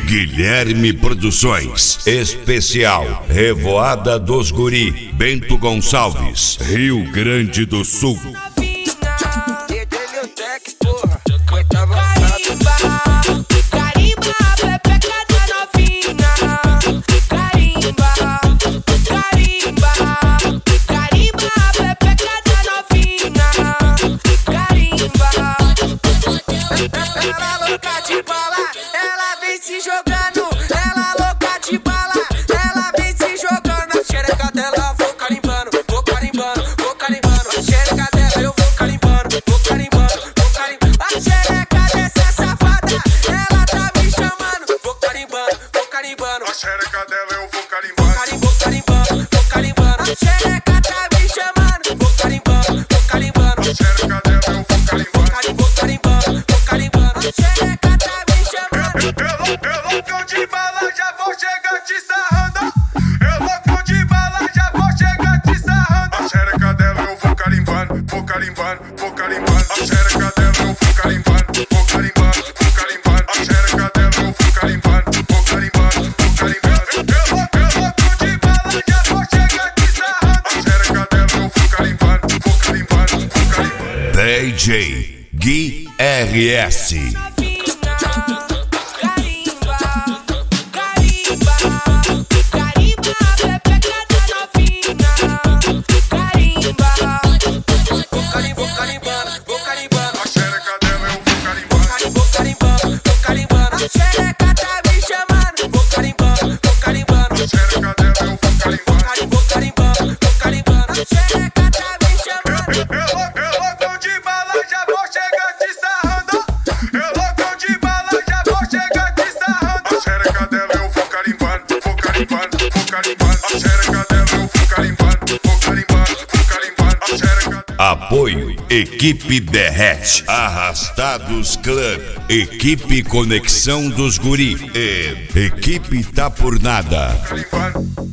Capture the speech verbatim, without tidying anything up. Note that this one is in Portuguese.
Guilherme Produções. Especial Revoada dos Guri, Bento Gonçalves, Rio Grande do Sul. Ela louca de bala, ela vem se jogando. Ela louca de bala, ela vem se jogando. A xereca dela vou carimbando, vou carimbando, vou carimbando. A xereca dela eu vou carimbando, vou carimbando, vou carimbando. A xereca dessa safada, ela tá me chamando. Vou carimbando, vou carimbando. A xereca dela eu vou carimbando, vou carimbando, vou carimbando. A xereca tá me chamando. Vou carimbando, vou carimbando. A xereca dela eu vou carimbando, vou carimbando, vou carimbando. A xereca tá me chamando. Eu louco de bala, já vou chegar te sarrando. Eu louco de bala, já vou chegar te sarrando. A xereca dela eu vou carimbando, vou carimbando, vou carimbando. A xereca dela eu vou carimbando, vou carimbando, vou carimbando. A xereca dela eu vou carimbando, vou carimbando, vou carimbando. Eu louco de bala, já vou chegar te sarrando. A xereca dela eu vou carimbando, vou carimbando, vou carimbando. D J Gui R S. Apoio Equipe Derrete, Arrastados Club, Equipe Conexão dos Guri e Equipe Tá Por Nada.